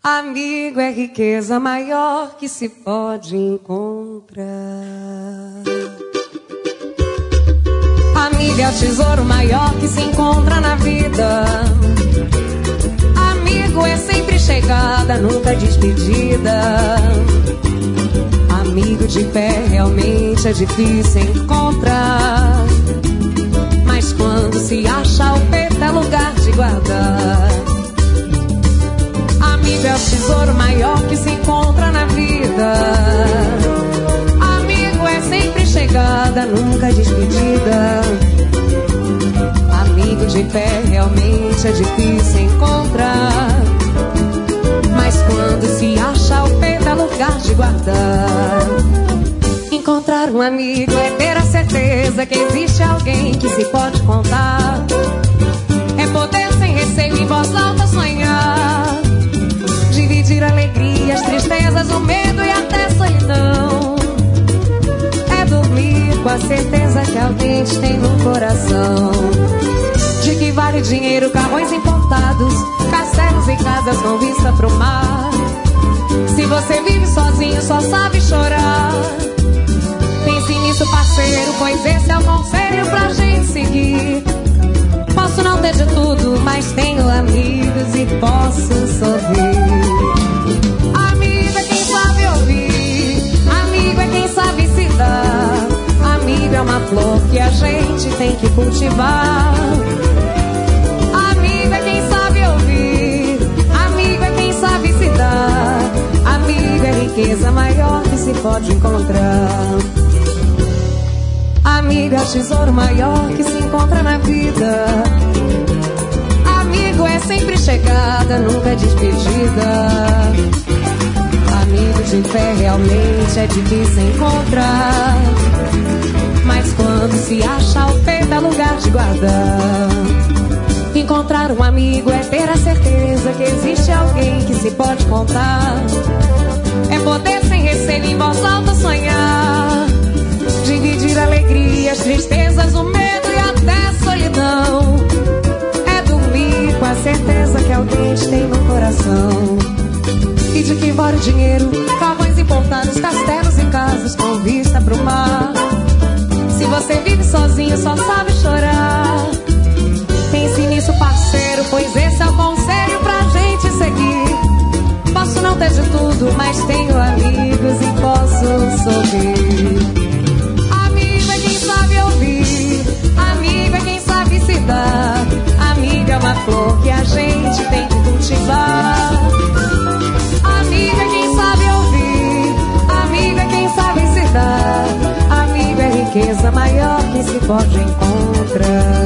Amigo é riqueza maior que se pode encontrar. Amigo é o tesouro maior que se encontra na vida. Amigo é sempre chegada, nunca despedida. Amigo de pé realmente é difícil encontrar, mas quando se acha o peito é lugar de guardar. Amigo é o tesouro maior que se encontra na vida. Amigo é sempre chegada, nunca despedida. Amigo de pé realmente é difícil encontrar, mas quando se acha o peito é lugar de guardar. Encontrar um amigo é ter a certeza que existe alguém que se pode contar. É poder sem receio em voz alta sonhar, dividir alegrias, tristezas, o medo e até solidão. É dormir com a certeza que alguém te tem no coração. De que vale dinheiro, carrões importados, castelos e casas com vista pro mar, se você vive sozinho só sabe chorar. Pense nisso, parceiro, pois esse é o conselho pra gente seguir. Posso não ter de tudo, mas tenho amigos e posso sorrir. Amigo é quem sabe ouvir, amigo é quem sabe se dar. Amigo é uma flor que a gente tem que cultivar. Amigo é quem sabe ouvir, amigo é quem sabe se dar. Amigo é riqueza maior que se pode encontrar. Amigo é o tesouro maior que se encontra na vida. Amigo é sempre chegada, nunca despedida. Amigo de fé realmente é difícil encontrar, mas quando se acha o peito é lugar de guardar. Encontrar um amigo é ter a certeza que existe alguém que se pode contar. É poder sem receio em voz alta sonhar, dividir alegrias, tristezas, o medo e até solidão. É dormir com a certeza que alguém te tem no coração. E de que vale o dinheiro, carrões importados, castelos e casas com vista pro mar, se você vive sozinho só sabe chorar. Pense nisso, parceiro, pois esse é o conselho pra gente seguir. Posso não ter de tudo, mas tenho amigos e posso sorrir. Amigo é quem sabe ouvir, amigo é quem sabe se dar. Amigo é uma flor que a gente tem que cultivar. Amigo é quem sabe ouvir, amigo é quem sabe se dar. Amigo é riqueza maior que se pode encontrar.